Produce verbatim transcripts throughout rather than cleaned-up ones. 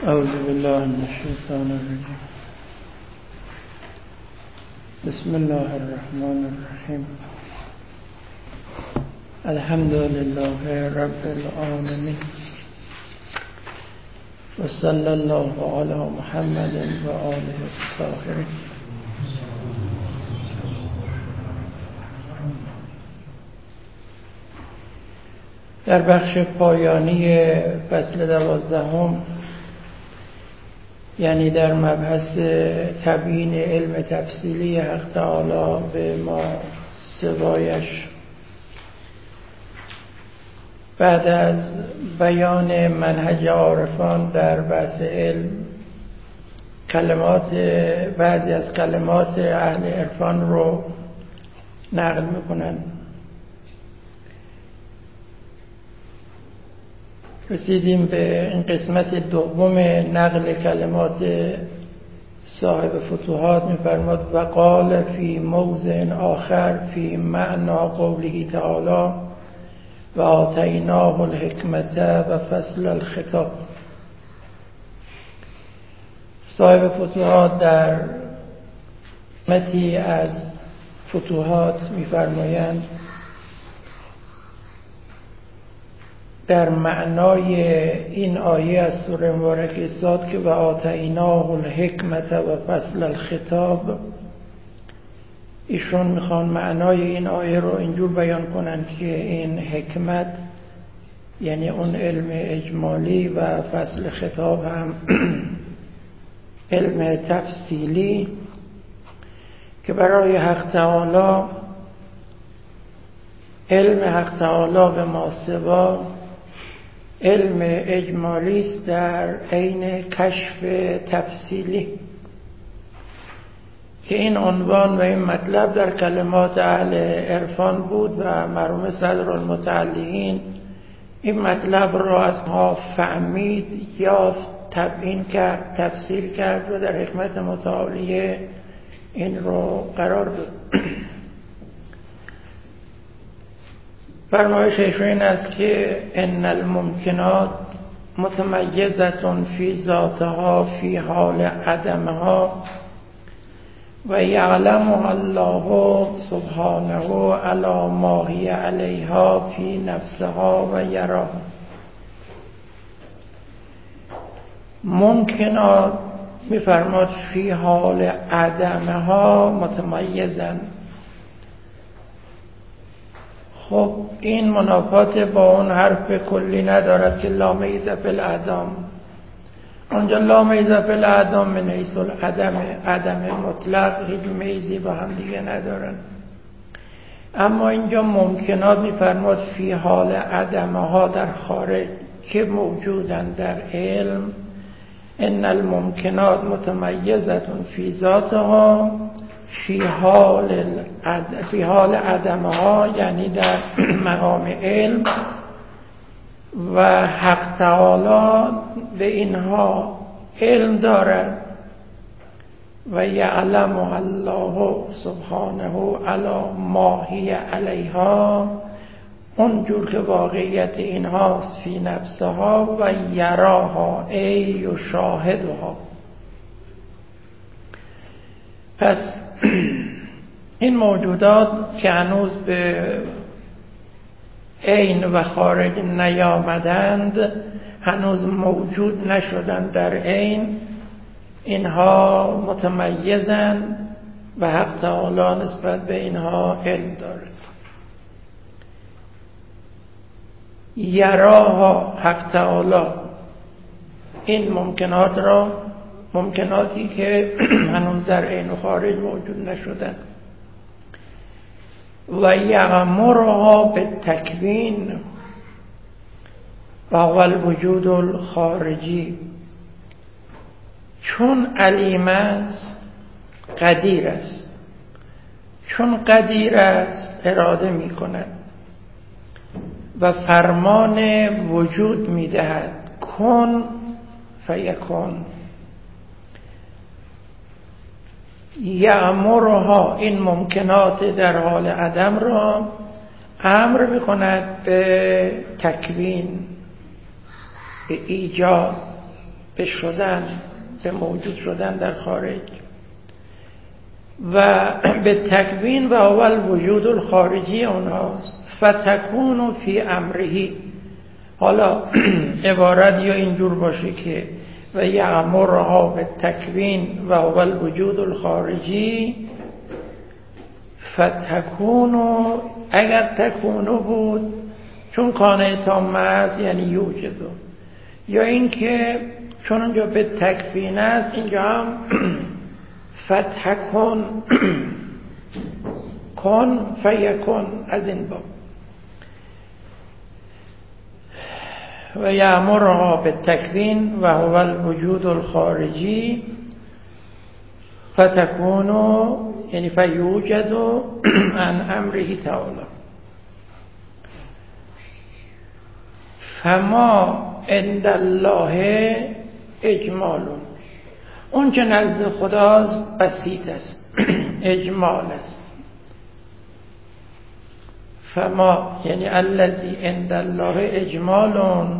اعوذ بالله من الشیطان الرجیم. بسم الله الرحمن الرحیم. الحمد لله رب العالمین و صلی الله علی محمد و آله الطاهرین. در بخش پایانی فصل دوازدهم، یعنی در مبحث تبیین علم تفصیلی حق تعالی به ما سوایش، بعد از بیان منهج عارفان در بحث علم، کلمات بعضی از کلمات اهل عرفان رو نقل میکنن. رسیدیم به این قسمت دوم نقل کلمات صاحب فتوحات. می‌فرماد و قال فی موضع آخر فی معنا قوله تعالی و آتیناه الحکمت و فصل الخطاب. صاحب فتوحات در متی از فتوحات می‌فرمایند در معنای این آیه از سوره مبارکه صاد که و آتیناه الحکمت و فصل الخطاب، ایشون میخوان معنای این آیه رو اینجور بیان کنن که این حکمت یعنی اون علم اجمالی و فصل خطاب هم علم تفصیلی که برای حق تعالی علم حق تعالی به ما سوا علم اجمالی است در عین کشف تفصیلی، که این عنوان و این مطلب در کلمات اهل عرفان بود و مرحوم صدر المتعلقین این مطلب را از ما فهمید، یافت، تبیین کرد، تفسیر کرد و در حکمت متعالیه این رو قرار داد. فرمایش ایشون این است که ان الممکنات متمیزه فی ذاتها فی حال عدمها و یعلمها الله سبحانه علی ما هی علیها فی نفسها و یراها. ممکنات میفرماد فی حال عدمها متمیزن. خب این منافات با اون حرف کلی ندارد که لا میز فی العدم. اونجا لا میز فی العدم من حیث العدم، عدم مطلق، هیچ میزی با هم دیگه ندارن. اما اینجا ممکنات میفرماد فی حال عدمها در خارج که موجودن در علم. ان الممکنات متمیزه فی ذاتها فی حال فی حال عدمها، یعنی در مقام علم، و حق تعالی به اینها علم دارد و یعلم الله سبحانه علی ما هی علیها، اونجور که واقعیت اینهاست، فی نفسها و یراها ای یشاهدها. پس این موجودات که هنوز به عین و خارج نیامدند، هنوز موجود نشدند در عین، اینها متمیزند و حق تعالی نسبت به اینها علم دارد. یراها، حق تعالی این ممکنات را، ممکناتی که هنوز در عین و خارج موجود نشدند، و یغمرها به تکوین و الوجود الخارجی، چون علیم است قدیر است، چون قدیر است اراده می کند و فرمان وجود می دهد کن فیکون. یأمرها، این ممکنات در حال عدم را امر میکند به تکوین، به ایجاد، به شدن، به موجود شدن در خارج، و به تکوین و اول وجود الخارجی اونهاست. فتکون فی امرهی. حالا عبارت یا اینجور باشه که و یأمرها به تکوین و اول وجود الخارجی، فتکونو، اگر تکونو بود چون کانه تامه است یعنی یوجدو، یا این که چون اونجا به تکوین است اینجا هم فتکون کن فیکون از این باب. و یأمرها به تکوین و هو الوجود الخارجی، فتکونو یعنی فیوجدو عن امره تعالی. فما عند الله اجمالون، اون که نزد خداست بسیط است، اجمال است. فما یعنی الذی عند الله اجمالون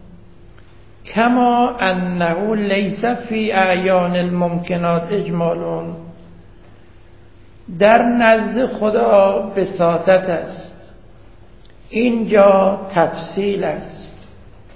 کما انه لیس فی اعیان الممکنات اجمالون، در نزد خدا بساطت است، اینجا تفصیل است،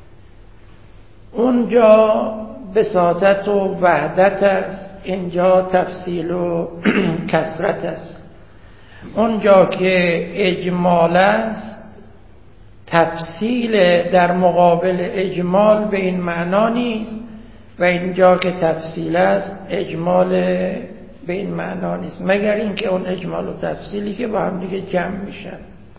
اونجا بساطت و وحدت است، اینجا تفصیل و کثرت است. اونجا که اجمال است تفصیل در مقابل اجمال به این معنا نیست، و اینجا که تفصیل است اجمال به این معنا نیست، مگر اینکه اون اجمال و تفصیلی که با هم دیگه جمع میشن.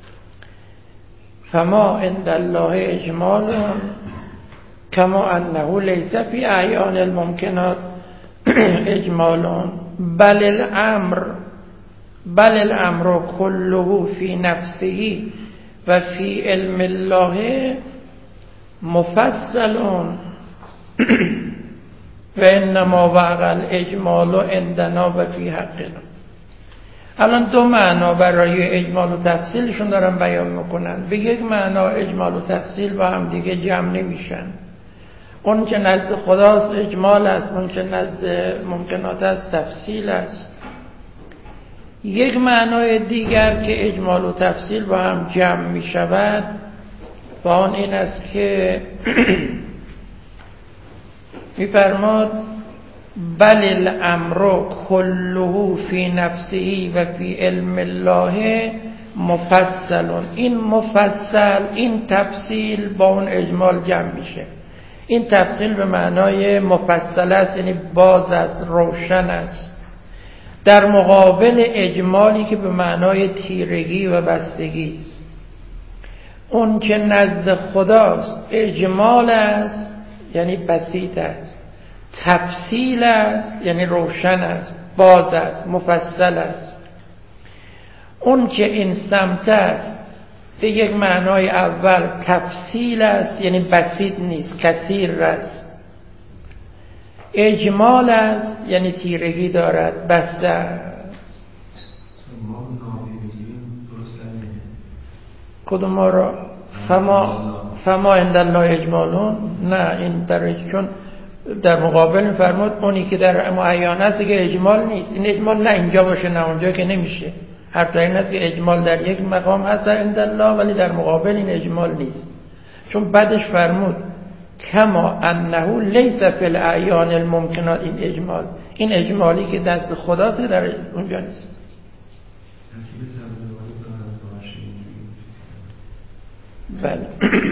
فما عند الله اجمال کما انه لیس فی اعیان الممکنات اجمال، بل الامر بل الامر كله فی نفسه و فی علم الله مفصل و انما وقع الاجمال عندنا و فی حقنا. الان دو معنا برای اجمال و تفصیلشون دارن بیان میکنن. به یک معنا اجمال و تفصیل با هم دیگه جمع نمیشن. اون که نزد خداست اجمال است، اون که نزد ممکنات است تفصیل است. یک معنای دیگر که اجمال و تفصیل با هم جمع می شود با آن این است که می فرماد بل الامر كله فی نفسه و فی علم الله مفصل. این مفصل، این تفصیل با اون اجمال جمع میشه. این تفصیل به معنای مفصل است، یعنی باز است، روشن است، در مقابل اجمالی که به معنای تیرگی و بستگی است. اون که نزد خداست اجمال است یعنی بسیط است، تفصیل است یعنی روشن است، باز است، مفصل است. اون که این سمت است به یک معنای اول تفصیل است یعنی بسیط نیست، کثیر است. اجمال است یعنی تیرگی دارد، بسته است. کدوم ما را فما فما عند الله اجمالون؟ نه، این در چون در مقابل فرمود اونی که در معین است که اجمال نیست. این اجمال نه اینجا باشه نه اونجا که نمیشه. حرف این است که اجمال در یک مقام هست در عند الله، ولی در مقابل این اجمال نیست. چون بعدش فرمود کما انه لیس فی الاعیان الممکنات، این اجمال، این اجمالی که دست خداست در اونجا نیست. بله.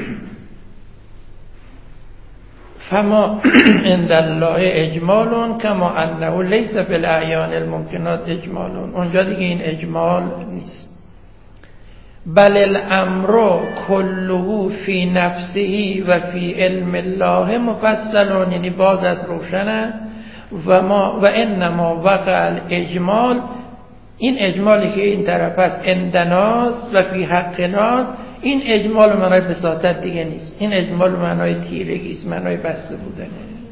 فما عند الله اجمال کما انه لیس فی الاعیان الممکنات اجمال، اونجا دیگه این اجمال نیست. بل الامر كله فی نفسه و فی علم الله مفصل، یعنی باز از روشن است. و ما و انما وقع الاجمال، این اجمالی که این طرف است عندناست و فی حقناست، این اجمال معنای بساطت دیگه نیست، این اجمال معنای تیرگی است، معنای بسته بودنه.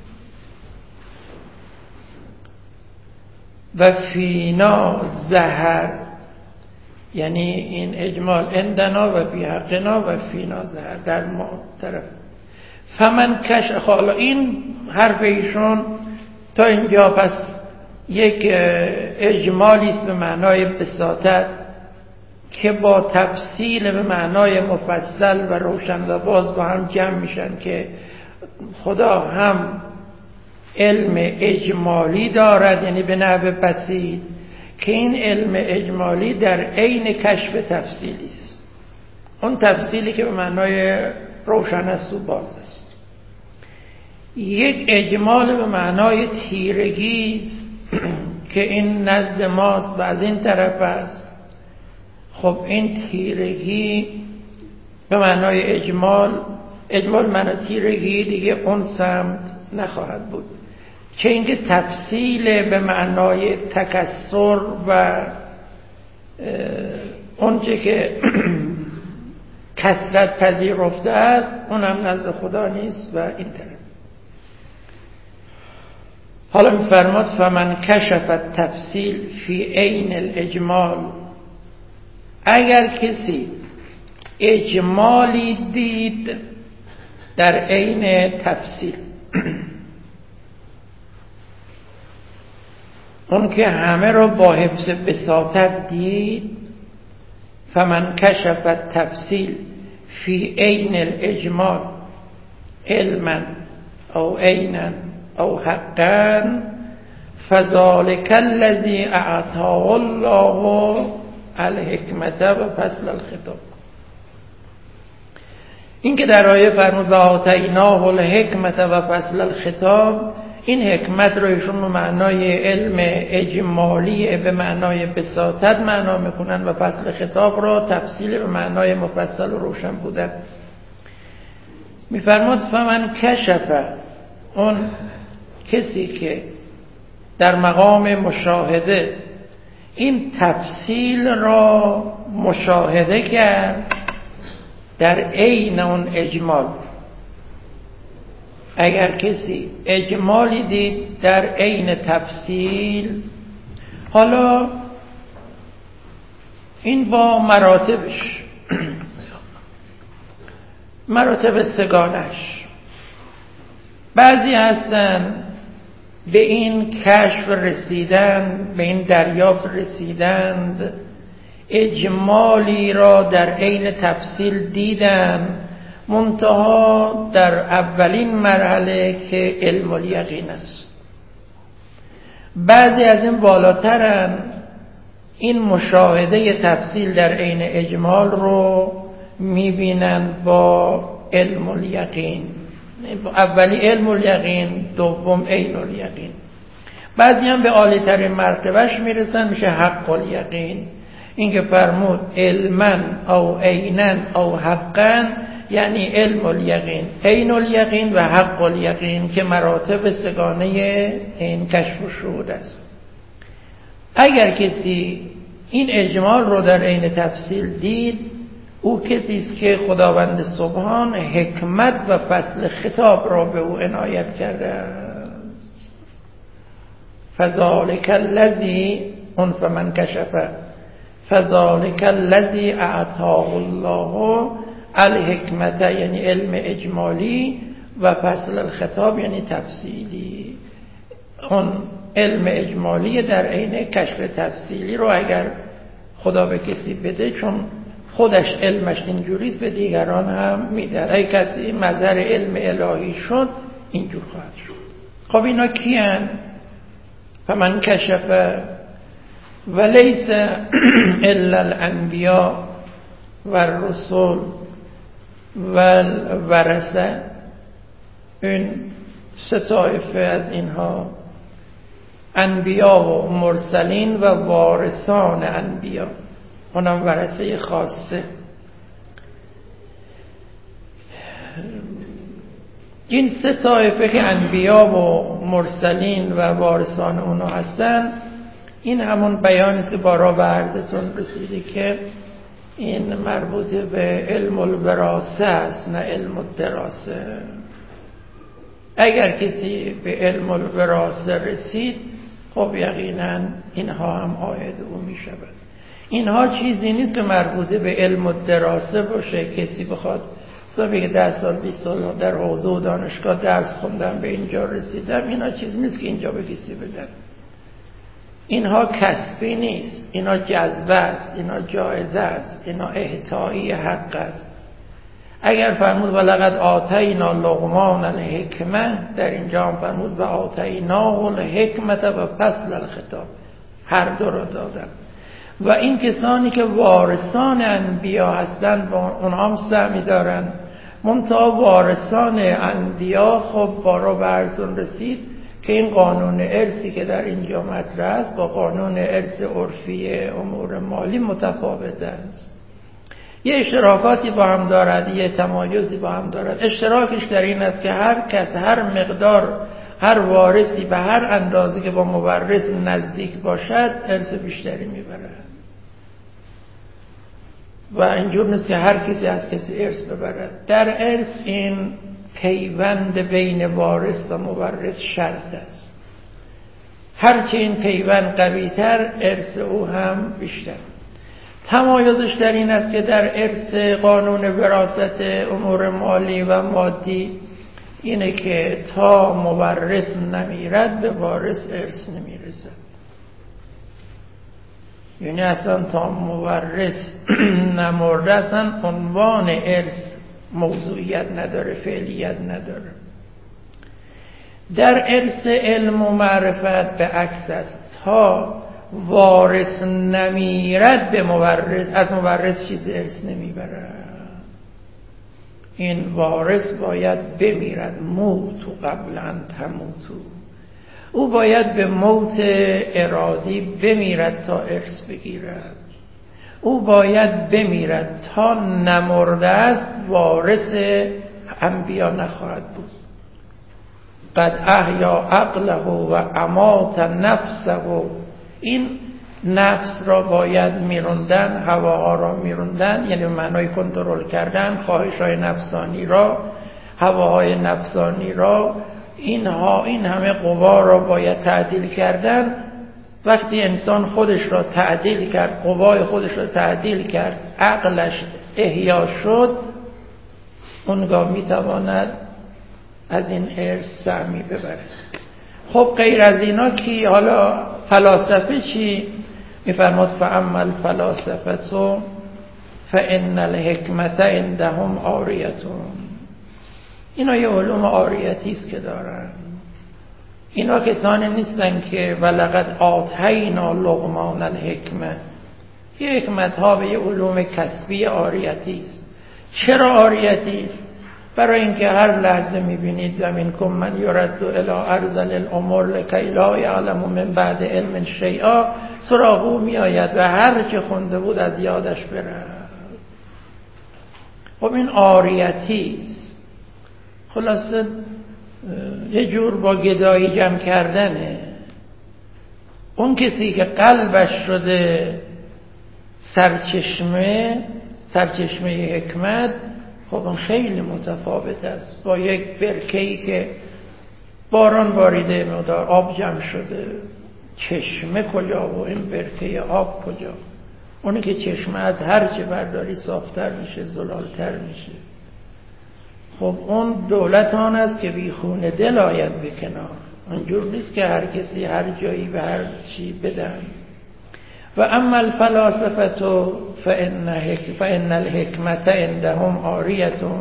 و فینا زهر، یعنی این اجمال عندنا و فی حقنا و فینا زهر، در ما طرف. فمن کش حالا این حرف ایشون تا اینجا پس یک اجمالی است به معنای بساطت که با تفصیل به معنای مفصل و روشن و باز با هم جمع میشن که خدا هم علم اجمالی دارد، یعنی به نحو بسیط، که این علم اجمالی در عین کشف تفصیلی است. اون تفصیلی که به معنای روشن است و باز است. یک اجمال به معنای تیرگی است که این نزد ماست و از این طرف است. خب این تیرگی به معنای اجمال، اجمال معنی تیرگی دیگه اون سمت نخواهد بود. که اینکه تفصیل به معنای تکثر و اونچه که کثرت پذیرفته است اونم نزد خدا نیست و این طرف. حالا می‌فرماد فمن کشف التفصیل فی عین الاجمال، اگر کسی اجمالی دید در عین تفصیل، اون که همه رو با حفظ بساطت دید، فمن کشف التفصیل فی عین الاجمال علما او عینا او حقا فذلک الذی اعطاه الله الحکمت و فصل الخطاب. این که در آیه فرمود و آتیناه الحکمت و فصل الخطاب، این حکمت رو ایشون به معنای علم اجمالی به معنای بساطت معنا میکنن و فصل خطاب رو تفصیل به معنای مفصل و روشن بودن. میفرماد فمن کشف، اون کسی که در مقام مشاهده این تفصیل را مشاهده کرد در عین اون اجمال. اگر کسی اجمالی دید در عین تفصیل، حالا این با مراتبش، مراتب سگانش، بعضی هستن به این کشف رسیدن، به این دریافت رسیدند، اجمالی را در عین تفصیل دیدن، منتها در اولین مرحله که علم الیقین است. بعضی از این بالاترن، این مشاهده تفصیل در عین اجمال رو میبینن با علم الیقین. اولی علم الیقین، دوم عین الیقین. بعضی هم به عالی ترین مرتبهش میرسن، میشه حق الیقین. این که فرمود علما او عینا او حقا، یعنی علم الیقین، عین الیقین و حق الیقین که مراتب سگانه این کشف و شهود است. اگر کسی این اجمال رو در عین تفصیل دید، او کسی است که خداوند سبحان حکمت و فصل خطاب را به او عنایت کرده است. فذلک الذی، اون فمن کشف، فذلک الذی اعطاه الله الحکمت، یعنی علم اجمالی، و فصل الخطاب یعنی تفصیلی. اون علم اجمالی در عین کشف تفصیلی رو اگر خدا به کسی بده، چون خودش علمش اینجوریست، به دیگران هم میده. اگه کسی مظهر علم الهی شد، اینجور خواهد شد. خب اینا کیان؟ فمن کشف ولیس الا الانبیاء و الرسول و الورثه. این سه طایفه از اینها، انبیا و مرسلین و وارثان انبیا، اونم ورثه خاصه. این سه طایفه که انبیا و مرسلین و وارثان اونا هستن، این همون بیانی است که بارا به عرضتون رسیده که این مربوط به علم الوراثه است، نه علم الدراسه. اگر کسی به علم الوراثه رسید، خب یقینا اینها هم عاید او می شود. اینها چیزی نیست که مربوط به علم الدراسه باشه، کسی بخواد مثلا بگه ده سال بیست سال در حوزه و دانشگاه درس خوندم به اینجا رسیدم، اینا چیز نیست که اینجا به کسی بدن. اینها کسبی نیست، اینا جذبه است، اینا جایزه است، اینا اهدایی حق است. اگر فرمود ولقد آتینا لقمان الحکمه، در اینجا هم فرمود و آتیناه الحکمت و فصل الخطاب، هر دو را دادم. و این کسانی که وارثان انبیا هستند اونها هم سهمی دارن، منتها وارثان انبیا خب بارا برزون رسید که این قانون ارثی که در اینجا مطرح است با قانون ارث عرفی امور مالی متفاوت است. یه اشتراکاتی با هم دارد، یه تمایزی با هم دارد. اشتراکش در این است که هر کس، هر مقدار، هر وارثی به هر اندازه که با مورث نزدیک باشد ارث بیشتری میبرد و اینجور نیست که هر کسی از کسی ارث ببرد. در ارث این پیوند بین وارث و مورث شرط است. هرچه این پیوند قوی‌تر ارث او هم بیشتر. تمایزش در این است که در ارث قانون وراثت امور مالی و مادی اینه که تا مورث نمیرد به وارث ارث نمیرسد. یعنی اصلا تا مورث نمرده اصلا عنوان ارث موضوعیت نداره، فعلیت نداره. در ارث علم و معرفت به عکس است، تا وارث نمیرد به مورث، از مورث چیز ارث نمیبرد. این وارث باید بمیرد، موتو قبل ان تموتو، او باید به موت ارادی بمیرد تا ارث بگیرد. او باید بمیرد، تا نمرده است وارث انبیا نخواهد بود. قد احیا عقله و امات نفسه، این نفس را باید میروندن، هواها را میروندن، یعنی به معنای کنترل کردن، خواهش‌های نفسانی را، هواهای نفسانی را، اینها این همه قوا را باید تعدیل کردن. وقتی انسان خودش را تعدیل کرد، قوای خودش را تعدیل کرد، عقلش احیا شد، اونگاه میتواند از این ارث سهمی ببرد. خب غیر از اینا کی؟ حالا فلاسفه چی؟ میفرماد فاما الفلاسفه فان الحکمت عندهم عاریتون. اینا یه علوم عاریتی است که دارن. اینا کسانی نیستن که ولقد آتینا لقمان الحکمه. یه حکمت ها به یه علوم کسبی عاریتی است. چرا عاریتی است؟ برای اینکه هر لحظه میبینید زمین کن من یرد الی ارذل الامور لکی لا یعلم من بعد علم شیئا، سراغو میآید و هر چه خونده بود از یادش بره. خب این عاریتی است. خلاصه یه جور با گدایی جمع کردنه. اون کسی که قلبش شده سرچشمه سرچشمه حکمت، خب اون خیلی متفاوت است با یک برکه‌ای که باران باریده مقدار آب جمع شده. چشمه کجا و این برکه آب کجا؟ اونی که چشمه از هر چه برداری صافتر میشه، زلالتر میشه. خب اون دولت آن است که بی خون دل آید به کنار. اونجور نیست که هر کسی هر جایی به هر چی بدن. و اما الفلاسفه فان فان الحکمت عندهم عاریتون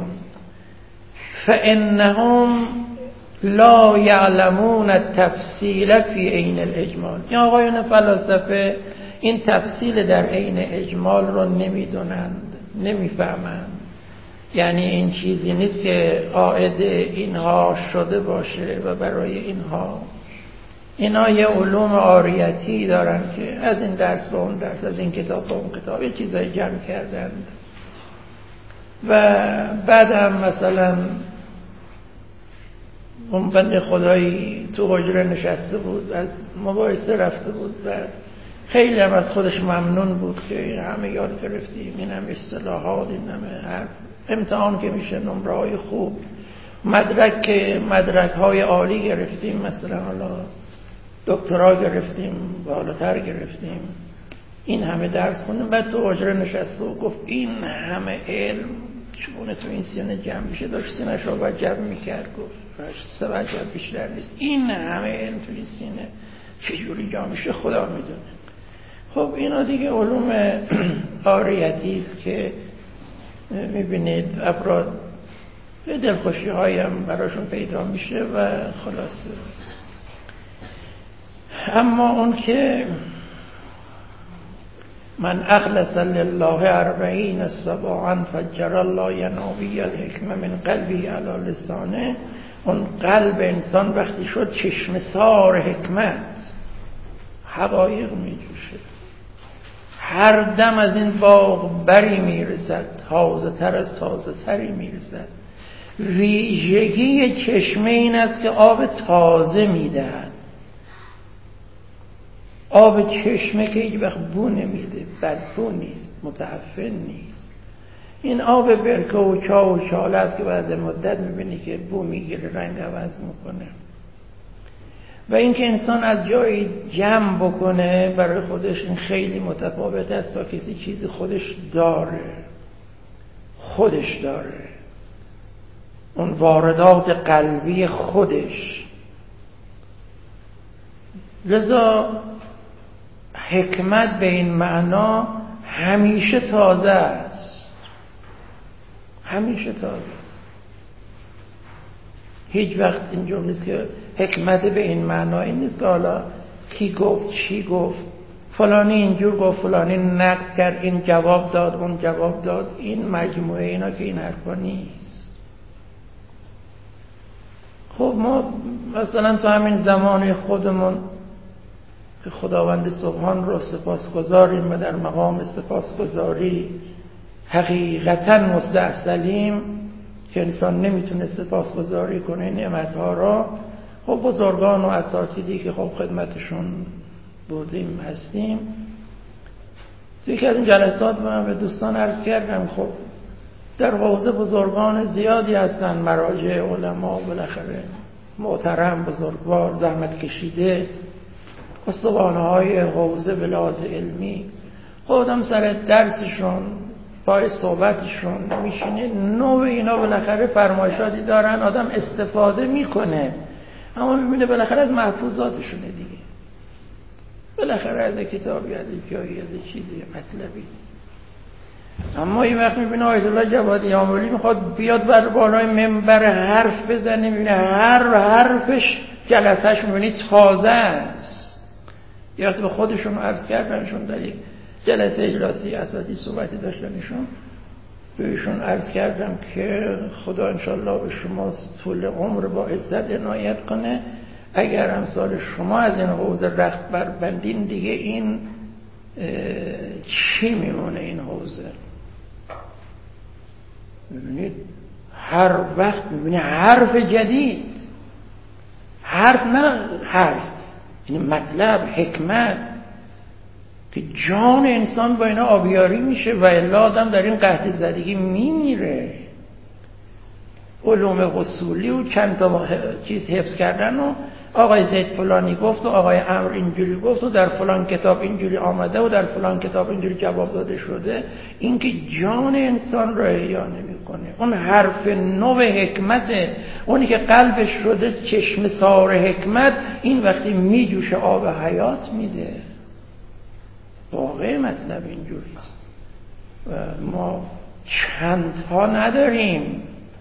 فانهم لا یعلمون التفصیل فی عین الاجمال. این آقایون فلاسفه این تفصیل در عین اجمال رو نمیدونند، نمیفهمند. یعنی این چیزی نیست که عائد اینها شده باشه و برای اینها. اینا یه علوم عاریتی دارن که از این درس به اون درس، از این کتاب به اون کتاب یه چیزای جمع کردن. و بعد هم مثلا اون بنده خدایی تو حجره نشسته بود، از مباحثه رفته بود و خیلی هم از خودش ممنون بود که همه یاد گرفتیم، این هم اصطلاحات، این هم حرف. امتحان که میشه نمره های خوب، مدرک مدرک های عالی گرفتیم، مثلا حالا دکترا گرفتیم، بالاتر گرفتیم، این همه درس خوندیم. بعد تو حجره نشسته و گفت این همه علم چونه تو این سینه جمع میشه، داشت سینه‌ش رو وجب میکرد، گفت سه وجب بیشتر نیست. این همه علم توی سینه چجوری جمع میشه خدا میدونه. خب اینا دیگه علوم عاریتی است که میبینید افراد به دلخوشی هایم براشون پیدا میشه و خلاصه. اما اون که من اخلص لله اربعین صباحا فجر الله ینابی الحکمه من قلبی علی لسانه، اون قلب انسان وقتی شد چشمسار حکمت، حقایق میجوشه، هر دم از این باغ بری میرسد، تازه تر از تازه تری میرسد. ویژگی چشمه این است که آب تازه میدهد. آب چشمه که هیچ وقت بو نمیده، بدبو نیست، متعفن نیست. این آب برکه و چاه و شاله است که بعد مدت میبینی که بو میگیره، رنگ عوض میکنه. و این که انسان از جایی جمع بکنه برای خودش، این خیلی متفاوت است تا کسی چیزی خودش داره، خودش داره، اون واردات قلبی خودش. لذا حکمت به این معنا همیشه تازه است، همیشه تازه است. هیچ وقت اینجور نیست که حکمت به این معنا این نیست که حالا کی گفت چی گفت، فلانی اینجور گفت، فلانی نقد کرد، این جواب داد، اون جواب داد. این مجموعه اینا که این حرفا نیست. خب ما مثلا تو همین زمان خودمون که خداوند سبحان رو سپاسگزاریم و در مقام سپاسگزاری حقیقتا مستحصلیم که انسان نمیتونه سپاسگزاری کنه نعمتها را. خب بزرگان و اساتیدی که خب خدمتشون بودیم هستیم، توی یکی از این جلسات من به دوستان عرض کردم خب در حوزه بزرگان زیادی هستن، مراجع علما بالاخره محترم بزرگوار زحمت کشیده، استوانه های حوزه به لحاظ علمی. خودم سر درسشون پای صحبتشون میشینه، نوع اینا بالاخره فرمایشاتی دارن، آدم استفاده میکنه، اما میبینه بالاخره از محفوظاتشونه دیگه، بالاخره از کتابی، از جایی، از چیزی مطلبی. اما این وقت میبینه آیت الله جوادی آملی میخواد بیاد بر بالای منبر حرف بزنه، میبینه هر حرفش جلسهش میبینی تازه است. یه وقتی به خودشون عرض کردنشون در یک جلسه اجلاسی اساتید صحبتی داشتنشون، بهشون عرض کردم که خدا انشالله به شما طول عمر با عزت عنایت کنه. اگر امثال شما از این حوزه رخت بربندین دیگه این چی میمونه این حوزه؟ میبینید هر وقت میبینید حرف جدید، حرف نه حرف، این مطلب، حکمت که جان انسان با اینا آبیاری میشه و الا آدم در این قحط زدگی میمیره. علوم اصولی و چند تا چیز حفظ کردن و آقای زید فلانی گفت و آقای عمرو اینجوری گفت و در فلان کتاب اینجوری آمده و در فلان کتاب اینجوری جواب داده شده، این که جان انسان را احیا نمیکنه. اون حرف نو حکمت، اونی که قلبش شده چشم سار حکمت، این وقتی میجوشه آب حیات میده. واقعی مطلب اینجوری است و ما چند ها نداریم،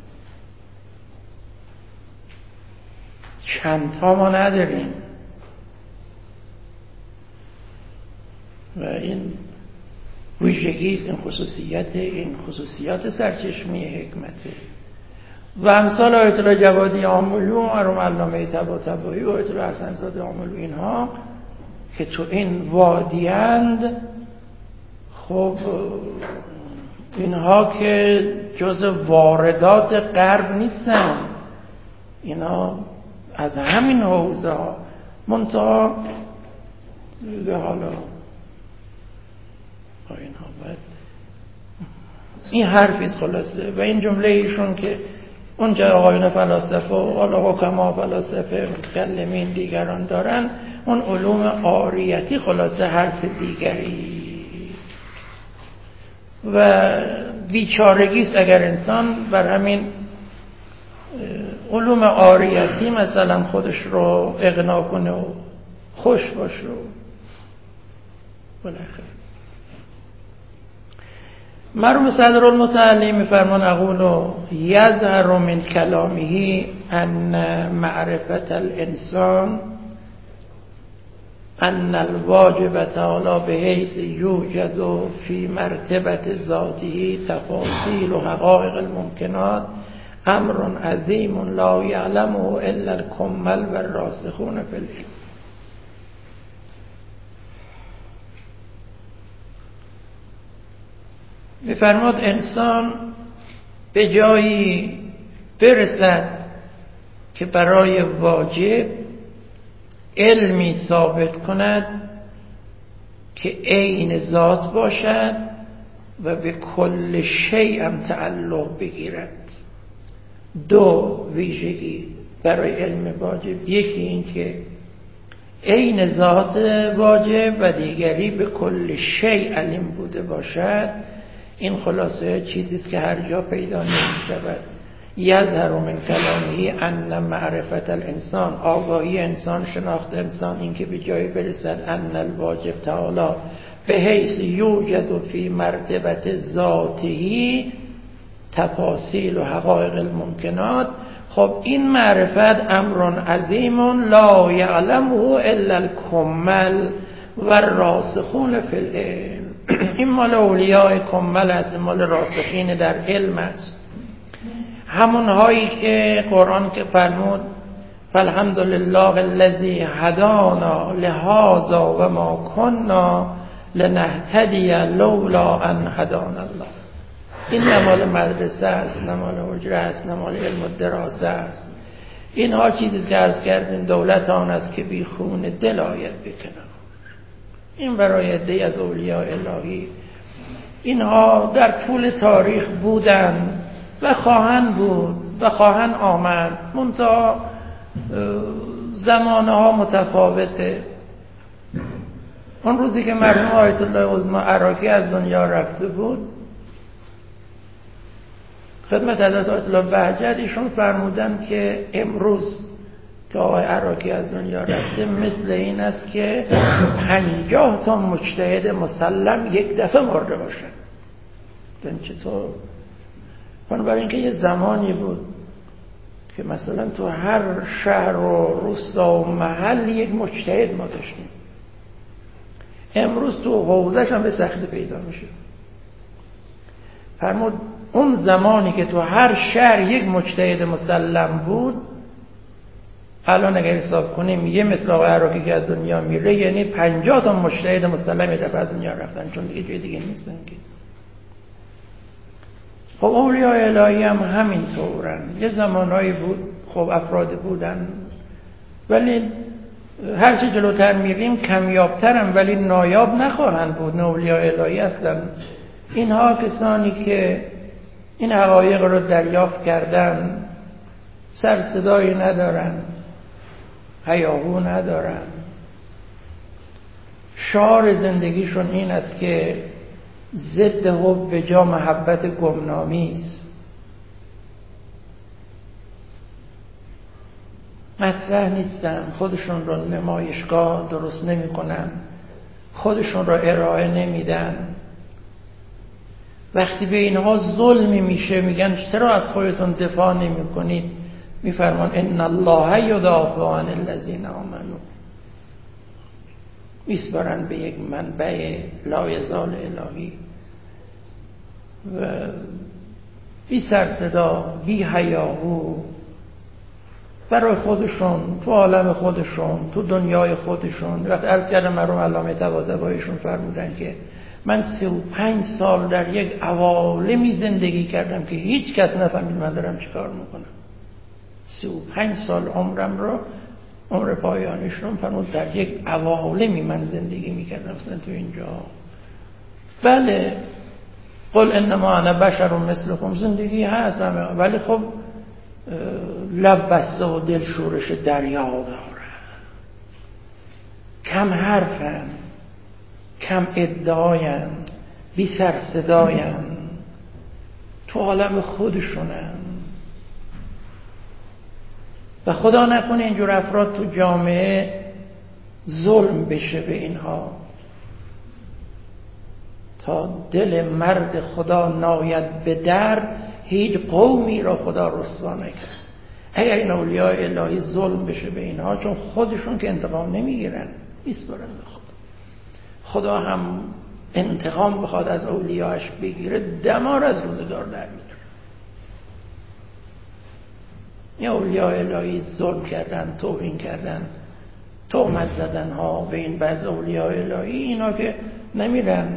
چند ها ما نداریم و این ویژگی است، این خصوصیت، این خصوصیات سرچشمه حکمته. و امثال آیت الله جوادی آملو، مرحوم علامه طباطبایی و آیت الله حسن‌زاده آملو، اینها که تو این وادی‌اند، خب اینها که جز واردات غرب نیستن، اینا از همین حوزه ها منتها به حالا اینها باید این حرفیست خلاصه. و این جمله ایشون که اونجا آقایون فلاسفه و حالا حکما فلاسفه متکلمین دیگران دارن، اون علوم عاریتی خلاصه حرف دیگری. و بیچارگی است اگر انسان بر همین علوم عاریتی مثلا خودش رو اغنا کنه و خوش باشه و بالاخره. مرحوم صدرالمتعلی میفرمان اقول یظهر من کلامه ان معرفت الانسان ان الواجب تعالی بحیث یوجد فی مرتبت ذاته تفاصیل و حقائق الممکنات امر عظیم لا یعلمه الا الکمل و الراسخون فی العلم. می‌فرماد انسان به جایی برسد که برای واجب علمی ثابت کند که عین ذات باشد و به کل شیء هم تعلق بگیرد. دو ویژگی برای علم واجب، یکی این که عین ذات واجب و دیگری به کل شیء علم بوده باشد. این خلاصه چیزی است که هر جا پیدا نمی‌شود. یظهر من کلامه ان معرفت الانسان، آگاهی انسان، شناخت انسان، این که به جایی برسد ان الواجب تعالی به حیث یوجد فی مرتبت ذاته تفاصیل و حقایق الممکنات. خب این معرفت امر عظیم لا یعلمه الا الکمل و الراسخون فی العلم. این مال اولیاء کمل است، مال راسخین در علم است، همون هایی که قرآن که فرمود فالحمدلله الذی هدانا لهذا و ما کنا لنهتدی لولا ان هدانا الله. این نه مال مدرسه است، نه مال حجره است، نه مال علم و دراسه است. اینها چیزی که عرض کردیم دولت آن است که بی خون دل آید بکنه. این برای عده‌ای از اولیاء الهی. اینها در طول تاریخ بودند و خواهند بود و خواهند آمد، منتها زمانه ها متفاوته. اون روزی که مرحوم آیت الله عظمی عراقی از دنیا رفته بود، خدمت حضرت آیت الله بهجت ایشون فرمودن که امروز که آقای عراقی از دنیا رفته مثل این است که پنجاه تا مجتهد مسلم یک دفعه مرده باشن. این چطور؟ برای اینکه یه زمانی بود که مثلا تو هر شهر و روستا و محل یک مجتهد ما داشتیم. امروز تو حوزه‌ش هم به سختی پیدا میشه. فرمود اون زمانی که تو هر شهر یک مجتهد مسلم بود، الان اگر حساب کنیم یه مثل آقای عراقی که از دنیا میره یعنی پنجاه تا مجتهد مسلم یه دفعه از دنیا رفتن، چون دیگه جای دیگه نیستن که. خب اولیاء الهی هم همین طورن. یه زمانهایی بود خب افراد بودن ولی هرچی جلوتر میریم کمیابترن ولی نایاب نخواهند بود. اولیاء الهی هستن اینها کسانی که این حقایق رو دریافت کردن، سر صدایی ندارن، هیاهو ندارن، شعار زندگیشون این است که ضد حب به جا محبت گمنامی است. مطرح نیستن، خودشون رو نمایشگاه درست نمی کنن، خودشون رو ارائه نمیدن. وقتی به اینها ظلمی میشه میگن چرا از خودتون دفاع نمی کنید؟ میفرمان ان الله یدافع عن الذین آمنوا. میسپارن به یک منبع لایزال الهی و بی سر صدا، بی هیاهو، برای خودشون، تو عالم خودشون، تو دنیای خودشون. وقتی عرض کردم مرحوم علامه طباطباییشون فرمودن که من سی و پنج سال در یک عوالمی زندگی کردم که هیچ کس نفهمید من دارم چی کار میکنم. سی و پنج سال عمرم رو، عمر پایانیشون فرمود در یک عوالمی من زندگی میکردم مثلا تو اینجا. بله قل انما انا بشر مثلکم، زندگی هست همه، ولی خب لب بسته و دل شورش دریا دارن، کم حرفن، کم ادعاین، بی سر صداین، تو عالم خودشونن و خدا نکنه اینجور افراد تو جامعه ظلم بشه به اینها تا دل مرد خدا ناید به در، هیچ قومی را خدا رسوا نکرد. اگر این اولیاء الهی ظلم بشه به اینها، چون خودشون که انتقام نمیگیرن، میسپارن به خدا. خدا هم انتقام بخواد از اولیاءش بگیره، دمار از روزگار در میاره. این اولیاء الهی ظلم کردن، توهین کردن، تهمت زدن ها به این بعض اولیاء الهی، اینا که نمیرن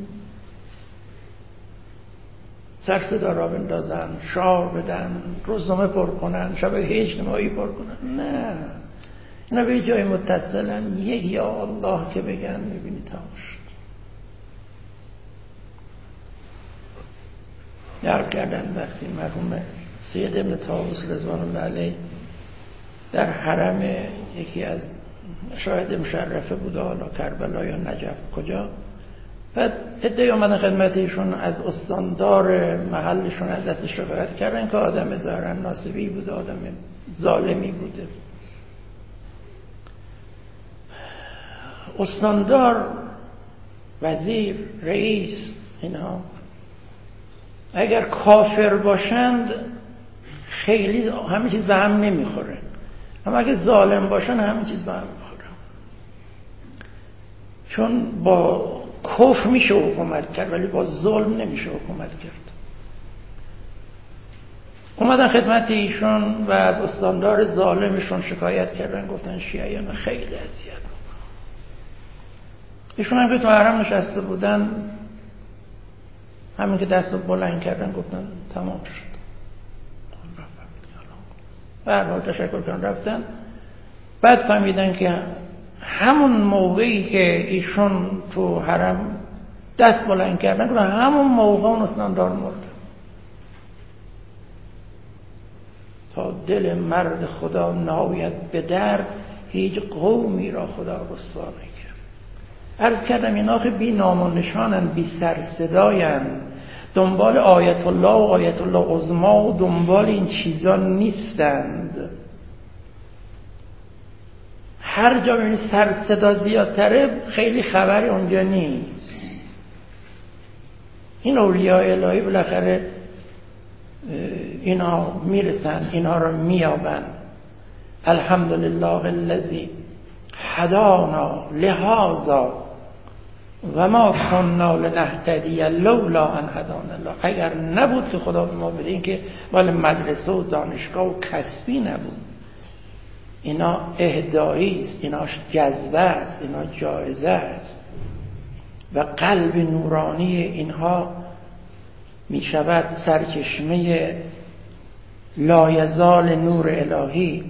سر صدا را بندازن، شعار بدن، روزنامه پر کنن، شبکه اجتماعی پر کنن، نه، اینا به جای متصلن، یک یا الله که بگن، میبینی تمام شد. یاد کردن وقتی مرحوم سید ابن طاووس رضوان الله علیه در حرم یکی از شاهد مشرفه بوده، حالا کربلا یا نجف کجا، بعد ادعای اومدن خدمت ایشون، از استاندار محلشون از دستش شکایت کردن که آدم ظاهرا ناسبی بوده، آدم ظالمی بوده. استاندار، وزیر، رئیس، اینا اگر کافر باشند خیلی همه چیز به هم نمیخوره، اما اگه ظالم باشن همه چیز به هم میخوره. چون با کفر میشه حکومت کرد ولی با ظلم نمیشه حکومت کرد. اومدن خدمت ایشون و از استاندار ظالمشون شکایت کردن، گفتن شیعیان خیلی اذیت. ایشون هم که تو حرم نشسته بودن، همین که دستو بلند کردن گفتن تمام شد، به هر حال تشکر کردن رفتن. بعد فهمیدن که همون موقعی که ایشون تو حرم دست بلند کردن، گفتن همون موقع اون استاندار مرد. تا دل مرد خدا ناید به در، هیچ قومی را خدا رسوا نکرد. عرض کردم اینا که بی نام و نشانن، بی سر صداین، دنبال آیت الله و آیت الله عظما و دنبال این چیزا نیستند. هر جا ببینید سر صدا زیادتره خیلی خبری اونجا نیست. این اولیاء الهی بالاخره اینا میرسن، اینا رو میابن. الحمدلله الذی هدانا لهذا و ما كنا لنهتدی لولا ان هدانا الله. اگر نبود که خدا به ما بده، این که مال مدرسه و دانشگاه و کسبی نبود، اینا اهدایی است، اینا جذبه است، اینا جایزه است و قلب نورانی اینها می شود سرچشمه لایزال نور الهی.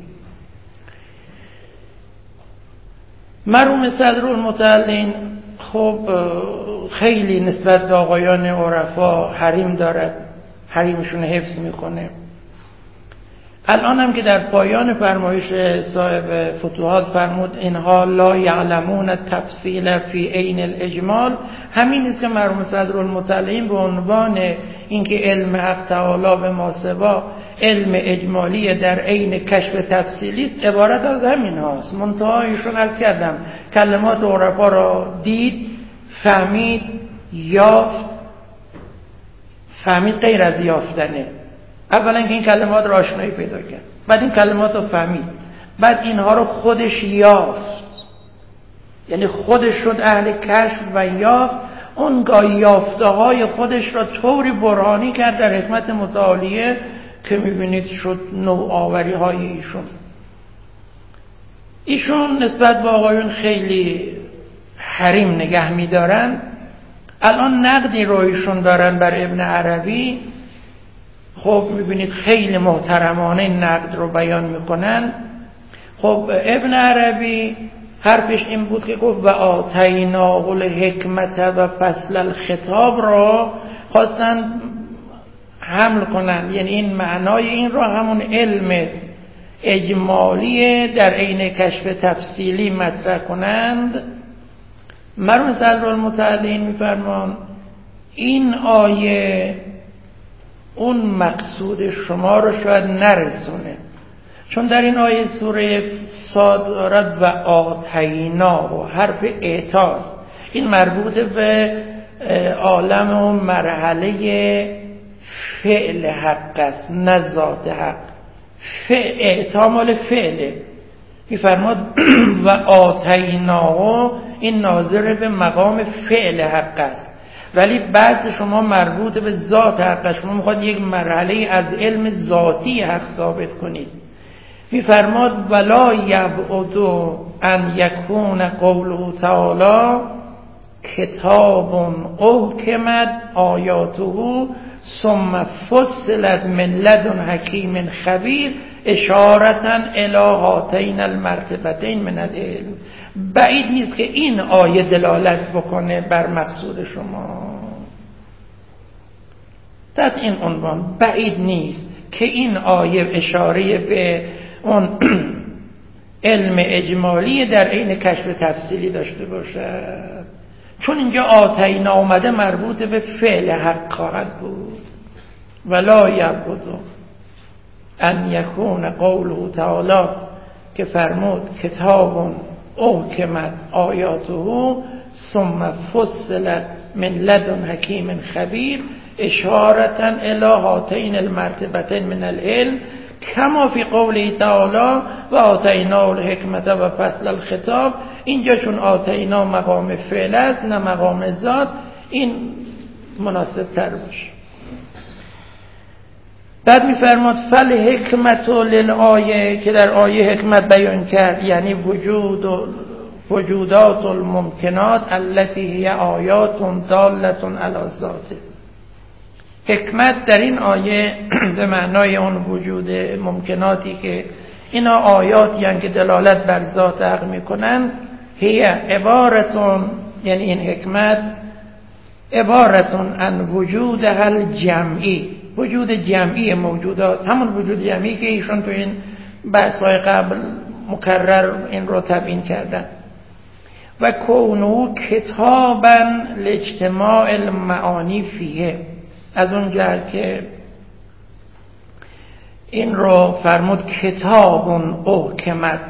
مرحوم صدرالمتعلین خب خیلی نسبت به آقایان عرفا حریم دارد، حریمشون حفظ میکنه. الان هم که در پایان فرمایش صاحب فتوحات فرمود اینها لا یعلمون تفصیل فی عین الاجمال، همین است که مرحوم صدرالمتعلین به عنوان اینکه علم حق تعالی به ما سوا علم اجمالی در عین کشف تفصیلی است، عبارت از همین هاست. منتها ایشون عرض کردم کلمات عرفا را دید، فهمید، یافت. فهمید غیر از یافتنه، اولا که این کلمات را آشنایی پیدا کرد، بعد این کلمات رو فهمید، بعد اینها رو خودش یافت، یعنی خودش شد اهل کشف و یافت. اونگاه یافته های خودش را طوری برهانی کرد در حکمت متعالیه که میبینید شد نوآوری های ایشون. ایشون نسبت به آقایون خیلی حریم نگه میدارن. الان نقدی رو ایشون دارن بر ابن عربی، خب میبینید خیلی محترمانه نقد رو بیان میکنن. خب ابن عربی حرفش این بود که گفت و آتیناه الحکمت و فصل الخطاب را خواستن حمل کنن، یعنی این معنای این را همون علم اجمالی در عین کشف تفصیلی مطرح کنند. مرحوم صدرالمتعلین میفرمان این آیه اون مقصود شما رو شاید نرسونه. چون در این آیه سوره صاد دارد و آتینا و حرف اعطاست. این مربوط به عالم و مرحله فعل حق است، نه ذات حق. اعطا مال فعله. می‌فرماد و آتینا، این ناظر به مقام فعل حق است، ولی بعد شما مربوط به ذات حق است. شما میخواد یک مرحله از علم ذاتی حق ثابت کنید. می‌فرماد ولا یبعد ان یکون قوله تعالی کتاب احکمت آیاته ثم فصلت من لدن حکیم خبیر اشارتا الی هاتین المرتبتین من العلم. بعید نیست که این آیه دلالت بکنه بر مقصود شما. تحت این عنوان بعید نیست که این آیه اشاره به اون علم اجمالی در عین کشف تفصیلی داشته باشد. چون اینجا آتینا آمده مربوط به فعل حق خواهد بود. ولا یبعد ان یکون قوله تعالی که فرمود کتاب احکمت آیاته ثم فصلت من لدن حکیم خبیر اشارتا الی هاتین المرتبتین من العلم کما فی قوله تعالی و آتینا الحکمت و فصل الخطاب. اینجا چون آتینا مقام فعل است نه مقام ذات، این مناسب تر باشه. بعد می‌فرماد فل حکمت للآیه که در آیه حکمت بیان کرد، یعنی وجود و وجودات الممکنات التي هي آیات دالة علی ذاته. حکمت در این آیه به معنای اون وجود ممکناتی که اینا آیات یعنی که دلالت بر ذات حق میکنن، هی عبارتون، یعنی این حکمت عبارتون عن وجود هل جمعی، وجود جمعی موجودات، همون وجود جمعی که ایشون تو این بحث‌های قبل مکرر این رو تبیین کردن. و کونو کتابا لاجتماع المعانی فیه، از اون جهت که این رو فرمود کتاب احکمت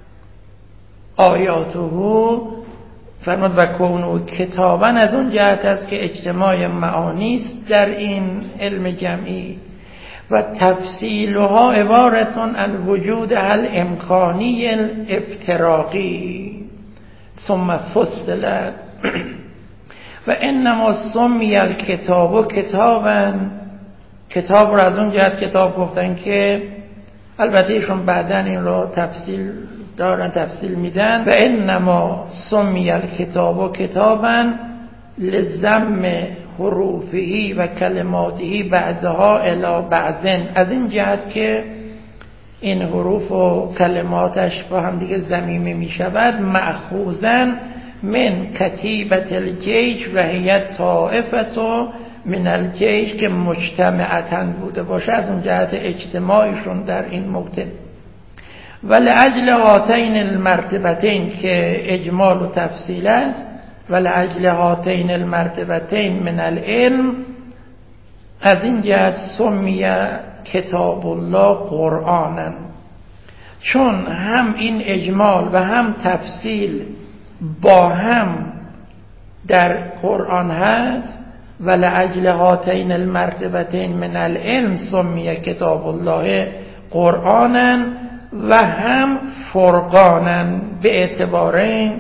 آیاته، فرمود و کونو کتابا از اون جهت است که اجتماع معانی است در این علم جمعی. و تفصیلها عبارتون عن وجود الامکانی الافتراقی ثم فصلت و انما سمی الکتاب کتابا. کتاب رو از اون جهت کتاب گفتن که البته ایشون بعدن این رو تفصیل دارن، تفصیل میدن. و انما سمی الکتاب کتابا لزم حروفی و کلماتی بعضها الی بعضن، از این جهت که این حروف و کلماتش با هم دیگه ضمیمه می شود. مأخوذن من کتیبت الجیش و هی طائفت من الجیش که مجتمعتاً بوده باشه، از اون جهت اجتماعشون در این موطن. ولعجل هاتین المرتبتین که اجمال و تفصیل است، ولعجل هاتین المرتبتین من العلم، از این جهت سمیه کتاب الله قرآنن، چون هم این اجمال و هم تفصیل با هم در قرآن هست. ولعجل هاتین المرتبتین من العلم سمیه کتاب الله قرآنن و هم فرقانن به اعتبارین.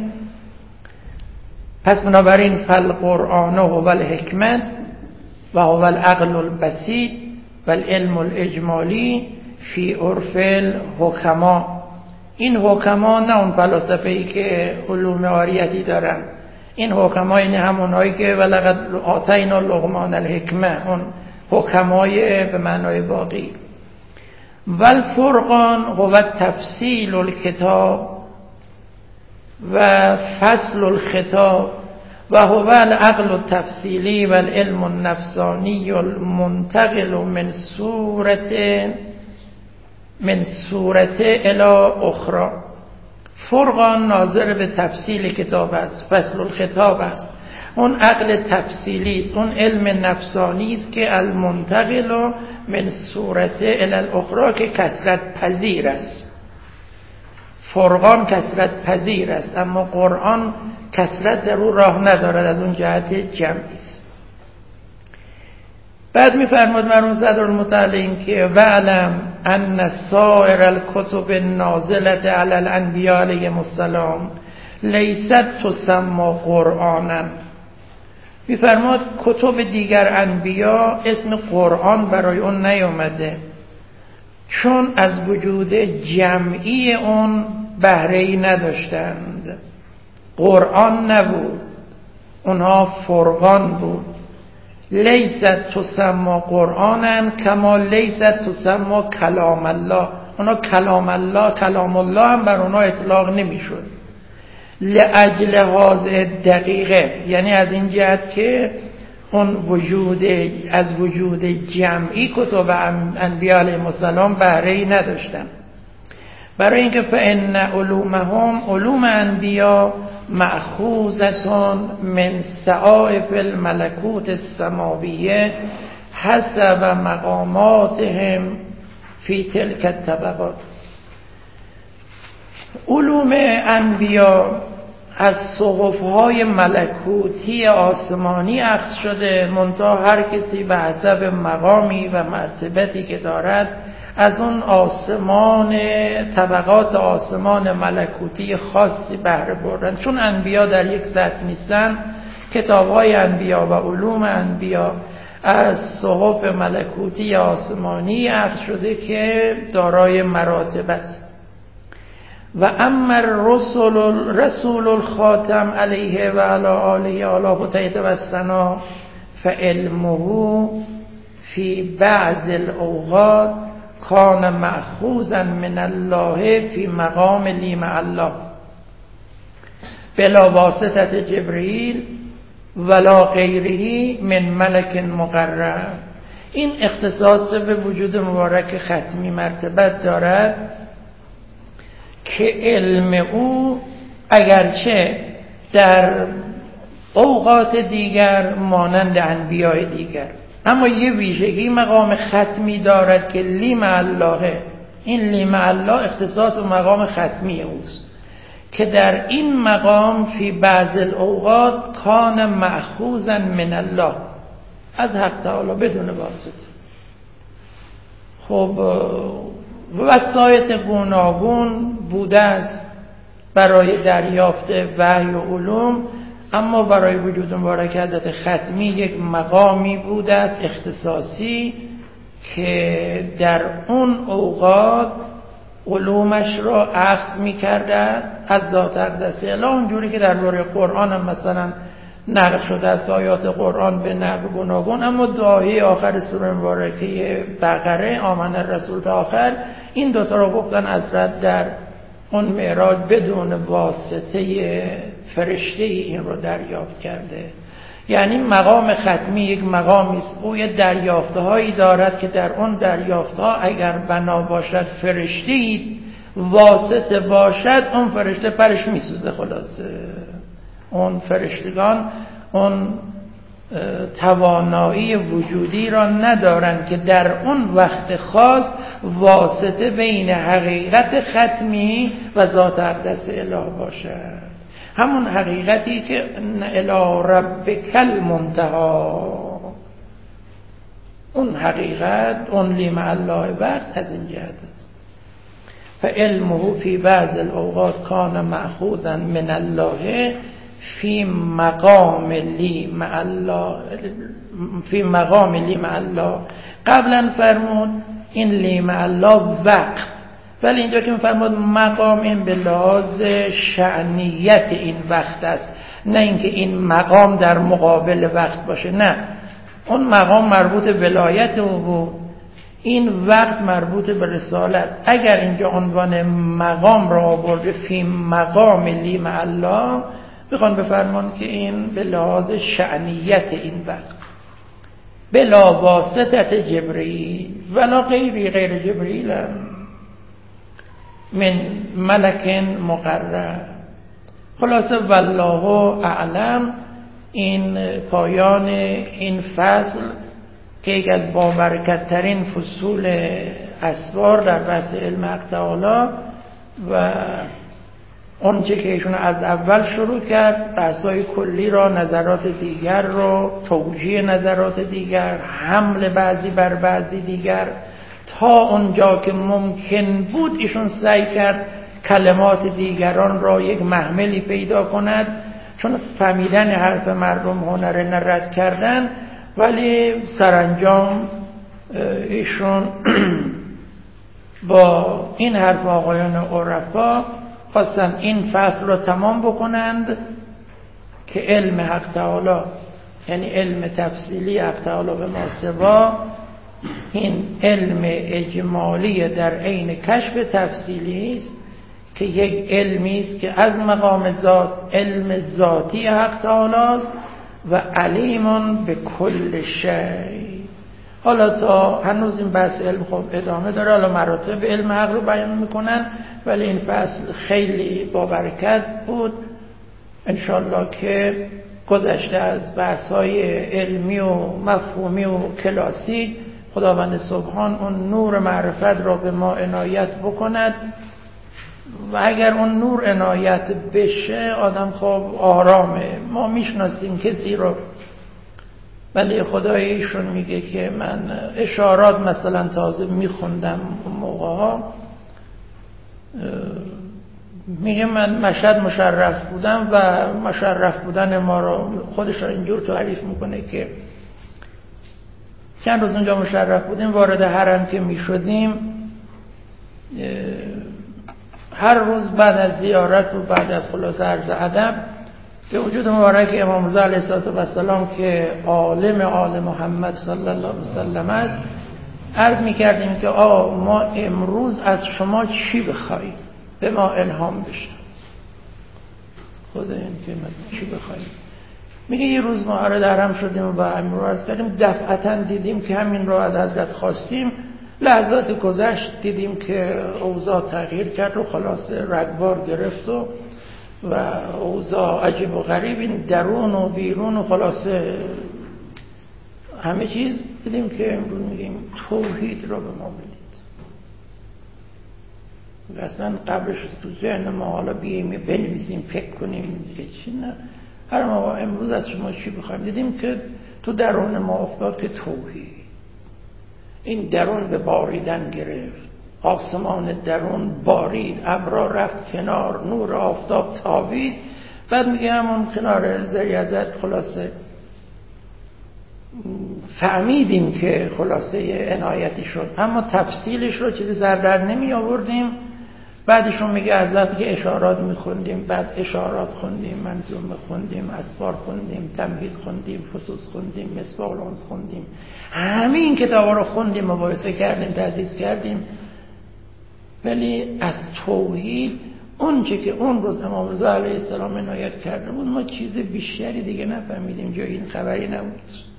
پس بنابراین فالقرآن هو الحکمت و هو العقل البسیط و العلم الاجمالی فی عرف الحکما. این حکما نه اون فلاسفه‌ای که علوم عاریتی دارن، این حکما یعنی همونایی که ولقد آتینا لقمان الحکمه، اون حکمای به معنای باقی. والفرقان هو تفصیل الکتاب و فصل الخطاب و هو العقل التفصیلی و العلم النفسانی المنتقل من صورت من صورت الى اخرى. فرقان ناظر به تفصیل کتاب است، فصل الخطاب است. اون عقل تفصیلی است، اون علم نفسانی است که المنتقل من صورت الی الاخرى که کثرت پذیر است. فرقان کثرت پذیر است، اما قرآن کثرت در او راه ندارد، از اون جهت جمعی است. بعد می‌فرماید مرحوم صدرالمتعلم که وعلم ان سائر الکتب النازله علی الانبیاء علیهم السلام لیست تسمى قرآنا. می‌فرماید کتب دیگر انبیا اسم قرآن برای اون نیامده، چون از وجود جمعی اون بهره‌ای نداشتند. قرآن نبود، اونها فرقان بود. لیست تسمى قرآنا کما لیست تسمى کلام الله. اونا کلام الله کلام الله هم بر اونا اطلاق نمیشد. لاجل هذه دقیقه، یعنی از این جهت که اون وجود از وجود جمعی کتب انبیاء علیهم السلام بهره‌ای نداشتن. برای اینکه فإن علومهم علوم انبیا مأخوذة من سعائف الملکوت السماویه حسب مقاماتهم فی تلک الطبقات. علوم انبیا از صحف‌های ملکوتی آسمانی اخذ شده، منتها هر کسی به حسب مقامی و مرتبتی که دارد از اون آسمان طبقات آسمان ملکوتی خاصی بهره بردن. چون انبیا در یک سطح نیستن، کتاب‌های انبیا و علوم انبیا از صحف ملکوتی آسمانی اخذ شده که دارای مراتب است. و اما رسول رسول الخاتم علیه و علی آله آله بطیت و الثنا فعلمه فی بعض الاوقات کان مأخوذا من الله فی مقام لی مع الله بلا واسطه جبرئیل ولا غیره من ملک مقرب. این اختصاص به وجود مبارک ختمی مرتبه دارد که علم او اگرچه در اوقات دیگر مانند انبیاء دیگر، اما یه ویژگی مقام ختمی دارد که لی مع الله. این لی مع الله اختصاص و مقام ختمی اوست که در این مقام فی بعض الاوقات کان مأخوذا من الله، از حق تعالی بدون واسطه. خب وسایط گوناگون بوده است برای دریافت وحی و علوم، اما برای وجود مبارک حضرت ختمی یک مقامی بوده است اختصاصی که در اون اوقات علومش را اخذ می کرده از ذات اقدسه الله، اونجوری که در دوره قرآن هم مثلا نقل شده است آیات قرآن به نحو گوناگون، اما دعای آخر سوره مبارکه بقره آمن الرسول تا آخر، این دوتا رو گفتن حضرت در اون معراج بدون واسطه فرشته این رو دریافت کرده. یعنی مقام ختمی یک مقامی است، او یه دریافته هایی دارد که در اون دریافت ها اگر بنا باشد فرشته واسطه باشد، اون فرشته پرش میسوزه. خلاصه اون فرشتگان اون توانایی وجودی را ندارند که در اون وقت خاص واسطه بین حقیقت ختمی و ذات اقدس اله باشد، همون حقیقتی که الی ربک المنتهی، اون حقیقت اون لی مع الله وقت از این جهت است. فعلمه فی بعض الاوقات کان مأخوذا من الله فی مقام لی مع الله فی مقام لی مع الله. قبلا فرمود این لی مع الله وقت، ولی اینجا که میفرماد مقام، این به لحاظ شأنیت این وقت است، نه اینکه این مقام در مقابل وقت باشه. نه، اون مقام مربوط به ولایت او بود، این وقت مربوط به رسالت. اگر اینجا عنوان مقام را آورده فی مقام لی مع الله، بخوان بفرمان که این به لحاظ شأنیت این وقت بلا واسطه جبرئیل ولا غیری غیر جبرئیل من ملک مقرب. خلاصه والله اعلم این پایان این فصل که یک از بابرکت‌ترین فصول اسوار در بحث علم حق تعالی و اونچه که ایشون از اول شروع کرد، بحث‌های کلی را، نظرات دیگر رو، توجیه نظرات دیگر، حمل بعضی بر بعضی دیگر، تا اونجا که ممکن بود ایشون سعی کرد کلمات دیگران را یک محملی پیدا کند، چون فهمیدن حرف مردم هنر نرد کردن، ولی سرانجام ایشون با این حرف آقایان عرفا خواستن این فصل را تمام بکنند که علم حق تعالی، یعنی علم تفصیلی حق تعالی به ما سوا، این علم اجمالی در عین کشف تفصیلی است که یک علمی است که از مقام ذات علم ذاتی حق تعالی است و علیمون به کل شیء. حالا تا هنوز این بحث علم خب ادامه داره، حالا مراتب علم حق رو بیان میکنن، ولی این فصل خیلی با برکت بود. انشالله که گذشته از بحث‌های علمی و مفهومی و کلاسی، خداوند سبحان اون نور معرفت را به ما عنایت بکند و اگر اون نور عنایت بشه آدم خب آرامه. ما میشناسیم کسی رو، ولی خدایشون میگه که من اشارات مثلا تازه میخوندم اون موقع ها، میگه من مشهد مشرف بودم و مشرف بودن ما رو خودش را اینجور تعریف میکنه که چند روز اونجا مشرف بودیم، وارد حرم که میشدیم هر روز بعد از زیارت و بعد از خلاصه عرض ادب به وجود مبارک امام رضا علیه السلام که عالم آل محمد صلی الله علیه وسلم است عرض میکردیم که آقا ما امروز از شما چی بخواهیم به ما الهام بشه. خدا این که چی بخواهیم. میگه یه روز ما وارد حرم شدیم و امیر عرض کردیم، دفعتا دیدیم که همین رو از حضرت خواستیم، لحظات گذشت دیدیم که اوضاع تغییر کرد و خلاصه رگبار گرفت و و اوضاع عجیب و غریب، این درون و بیرون و خلاصه همه چیز دیدیم که امروز میگیم توحید رو به ما بدید. اصلا قبلش تو ذهن ما حالا بیاییم بنویسیم فکر کنیم که چی نه، هر ما امروز از شما چی بخوایم. دیدیم که تو درون ما افتاد که توحید، این درون به باریدن گرفت، آسمان درون بارید، ابرا رفت کنار، نور آفتاب تابید. بعد میگه همون کنار ذریعزت خلاصه فهمیدیم که خلاصه عنایتی شد، اما تفصیلش رو چیزی سر در نمی آوردیم. بعدشون میگه از وقتی که اشارات میخوندیم، بعد اشارات خوندیم، منظومه خوندیم، اسفار خوندیم، تمهید خوندیم، فصوص خوندیم، مصباح الانس خوندیم، همه این کتابا رو خوندیم، مباحثه کردیم، تدریس کردیم، ولی از توحید اون چه که اون روز امام رضا علیه السلام عنایت کرده بود ما چیز بیشتری دیگه نفهمیدیم، جای این خبری نبود.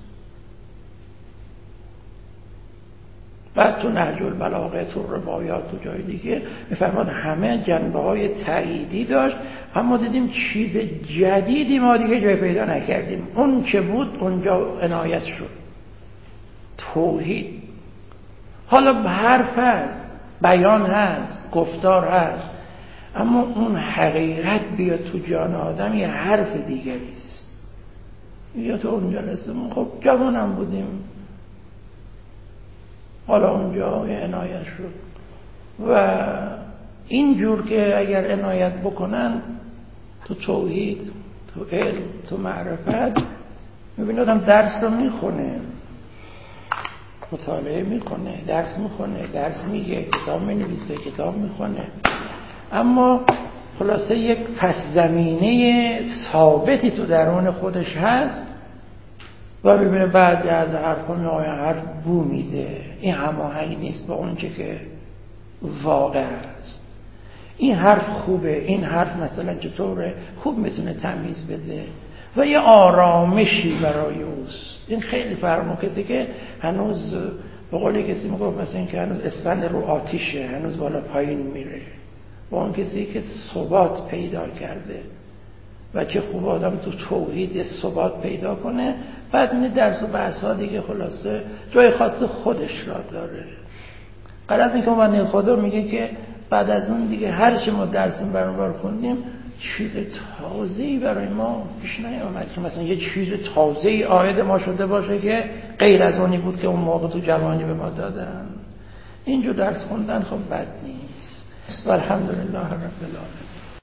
بعد تو نهج البلاغه، تو روایات، تو جای دیگه میفرماد همه جنبه های تأییدی داشت، اما دیدیم چیز جدیدی ما دیگه جای پیدا نکردیم. اون چه بود اونجا عنایت شد، توحید. حالا حرف هست، بیان هست، گفتار هست، اما اون حقیقت بیاد تو جان آدم یه حرف دیگری است. یا تو اونجا رسیم، خب جوانم بودیم، حالا اونجا یه عنایت شد و اینجور که اگر عنایت بکنن تو توحید، تو علم، تو معرفت، میبینی آدم درس رو میخونه، مطالعه میکنه، درس میخونه، درس میگه، کتاب مینویسه، کتاب میخونه، اما خلاصه یک پس زمینه ثابتی تو درون خودش هست و ببینه بعضی از حرفا میآیه حرف بو میده، این هماهنگ نیست با اون چه که واقع است. این حرف خوبه، این حرف مثلا چطوره، خوب میتونه تمیز بده و یه آرامشی برای اوست. این خیلی فرق کسی که هنوز به قول کسی میگفت مثلا این که هنوز اسفند رو آتیشه، هنوز بالا پایین میره، با اون کسی که ثبات پیدا کرده و چه خوب آدم تو توحید ثبات پیدا کنه. بعد این درس و بحث‌ها دیگه خلاصه جای خاص خودش را داره. غرض این که من خدا میگه که بعد از اون دیگه هر چه ما درس برابر خوندیم چیز تازه‌ای برای ما پیش نیامد که مثلا یه چیز تازه‌ای عاید ما شده باشه که غیر از اونی بود که اون موقع تو جوانی به ما دادن. اینجور درس خوندن خب بد نیست. والحمدلله رب العالمین.